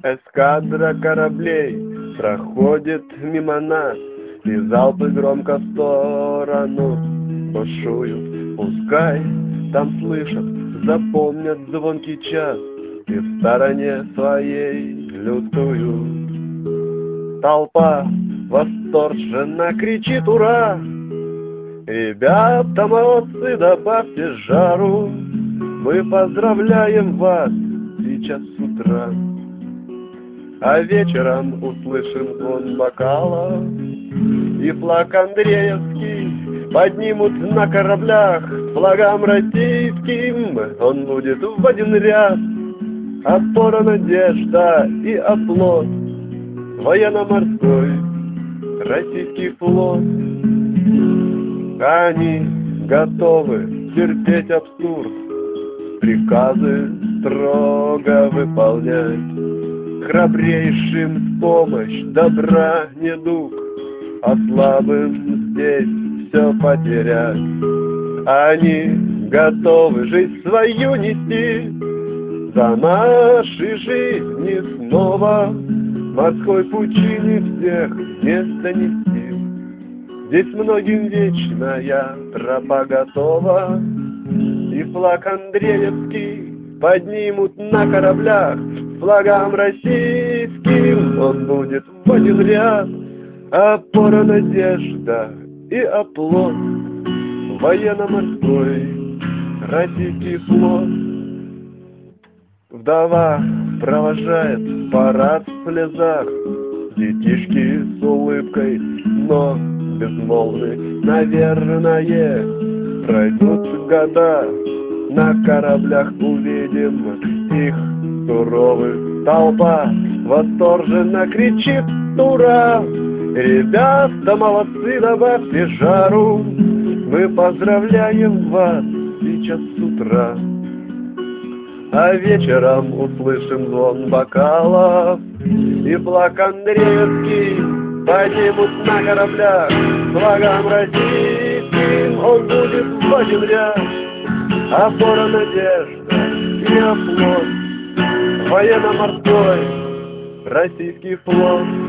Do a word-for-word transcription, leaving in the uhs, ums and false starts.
Эскадра кораблей проходит мимо нас, и залпы громко в сторону бушуют. Пускай там слышат, запомнят звонкий час, и в стороне своей лютуют. Толпа восторженно кричит «Ура!» Ребята, молодцы, добавьте жару, мы поздравляем вас сейчас с утра. А вечером услышим звон бокала, и флаг Андреевский поднимут на кораблях. Флагом российским он будет в один ряд. Опора, надежда и оплот, военно-морской российский флот. Они готовы терпеть абсурд, приказы строго выполнять. Храбрейшим в помощь добра недуг, а слабым здесь все потерять. Они готовы жизнь свою нести, за наши жизни снова морской пучине всех место нести. Здесь многим вечная тропа готова, и флаг Андреевский поднимут на кораблях. Флагом российским он будет в один ряд. Опора, надежда и оплот, военно-морской российский флот. Вдова провожает парад в слезах, детишки с улыбкой, но безмолвны. Наверное, пройдут года, на кораблях увидим их суровых. Толпа восторженно кричит «Ура!» Ребята, молодцы, добавьте жару, мы поздравляем вас сейчас с утра. А вечером услышим звон бокалов, и флаг Андреевский поднимут на кораблях. Флагом российским он будет в один ряд. Опора, надежда и оплот, военно-морской российский флот.